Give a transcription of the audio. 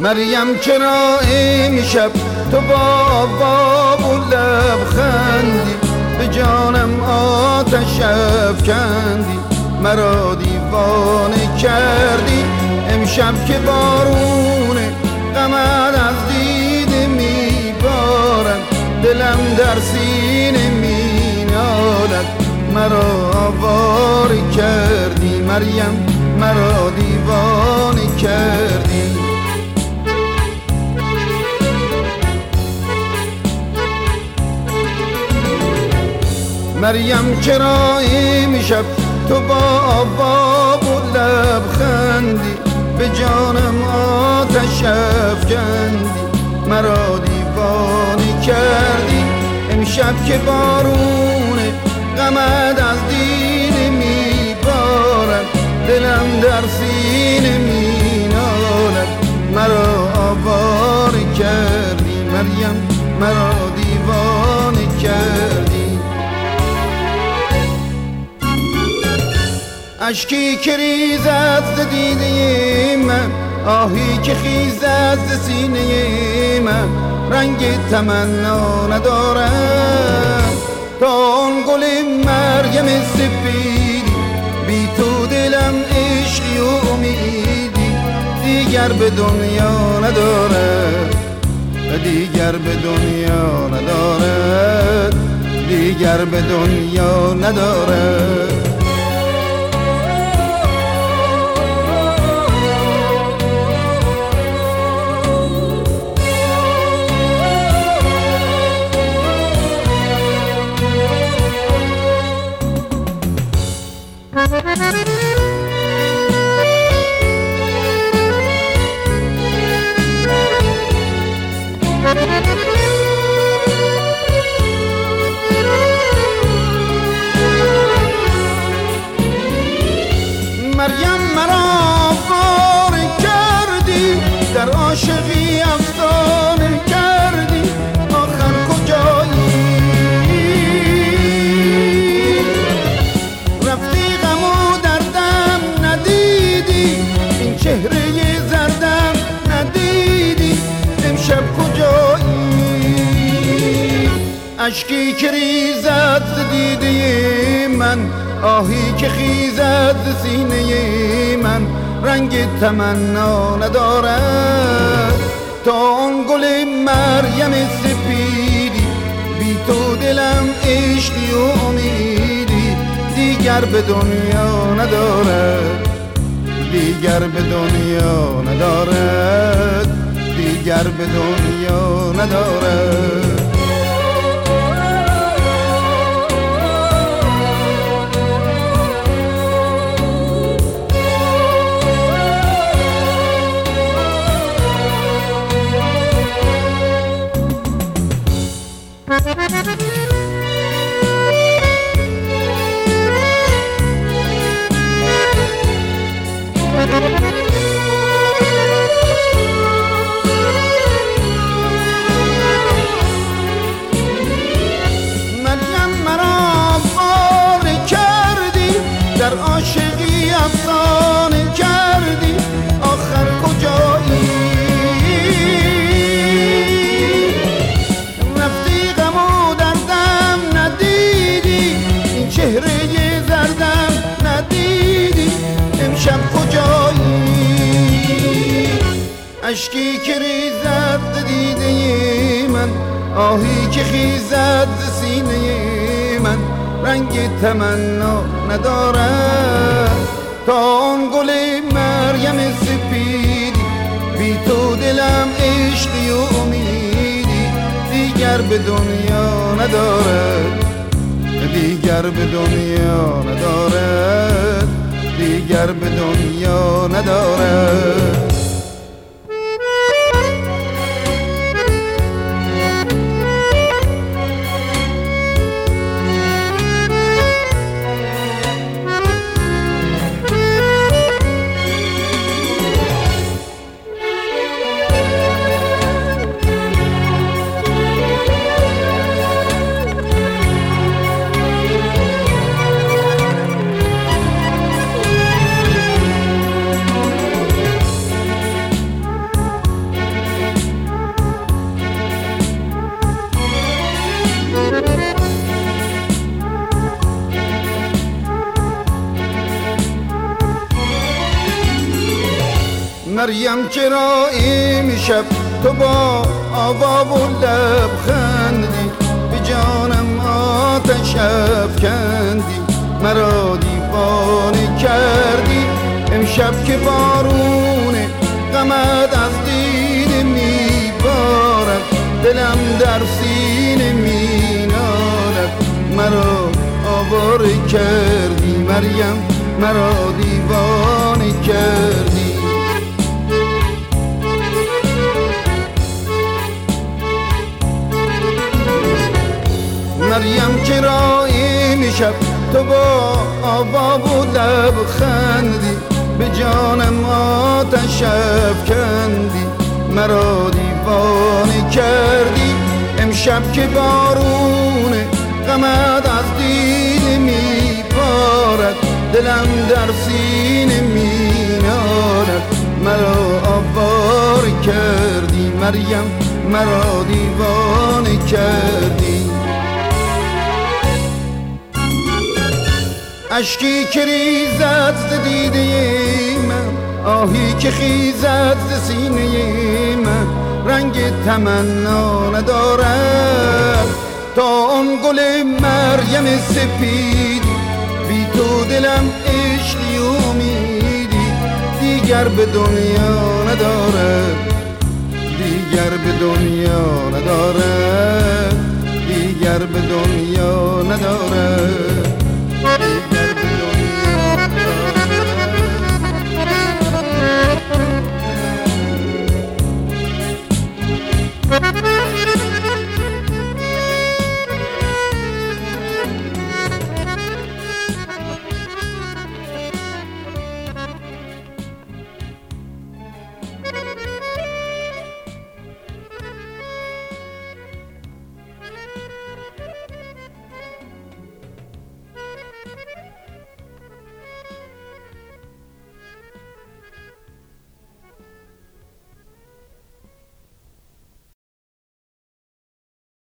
مریم چرا امشب تو با باب و لبخندی به جانم آتش افکندی، مرا دیوانه کردی. امشب که بارون غمت از دیده میبارد، دلم در سینه مینالد. مرا آواره کردی مریم، مرا دیوانه کردی. مریم چرا امشب تو با باب و لبخندی به جانم آتش افکندی، مرا دیوانه کردی. امشب که بارون غمت از دیده میبارد، دلم در سینه مینالد. مرا آواره کردی مریم، مرا دیوانه کردی. اشکی که ریزد ز دیده من، آهی که خیزد ز سینه من، رنگ تمنا ندارم تا آن گل مریم سپیدی. بی تو دلم عشقی و امیدی دیگر به دنیا ندارد، دیگر به دنیا ندارد، دیگر به دنیا ندارد. مریم مرا واره کردی، در عاشقی افسانه کردی. آخر کجایی رفتی؟ غم و دردم ندیدی، این چهره زردم ندیدی. امشب کجایی؟ اشکی که ریزد ز دیده من، آهی که خیزد ز سینه من، رنگ تمنا ندارد تا آن گل مریم سپیدی. بی تو دلم عشقی و امیدی دیگر به دنیا ندارد، دیگر به دنیا ندارد، دیگر به دنیا ندارد. مریم مرا واره کردی، در عاشقی افسانه کردی. آخر کجایی رفتی؟ غم و دردم ندیدی، این چهره زردم ندیدی. امشب کجایی؟ اشکی که ریزد دیده من، آهی که خیزد سینه من، رنگ تمنا ندارد تا آن گل مریم سپیدی. بی تو دلم عشقی و امیدی دیگر به دنیا ندارد، دیگر به دنیا ندارد، دیگر به دنیا ندارد. مریم چرا امشب تو با آوا و لبخندی به جانم آتش افکندی مرا دیوانه کردی امشب که بارون غمت از دیده میبارد دلم در سینه مینالد مرا آواره کردی مریم مرا دیوانه کردی مریم چرا امشب تو با آوا و لبخندی به جانم آتش افکندی مرا دیوانه کردی امشب که بارون غمت از دیده میبارد دلم در سینه مینالد مرا آواره کردی مریم مرا دیوانه کردی اشکی که ریزد ز دیده من آهی که خیزد ز سینه من رنگ تمنا ندارد تا آن گل مریم سپید بی تو دلم عشقی امیدی دیگر به دنیا ندارد دیگر به دنیا ندارد دیگر به دنیا ندارد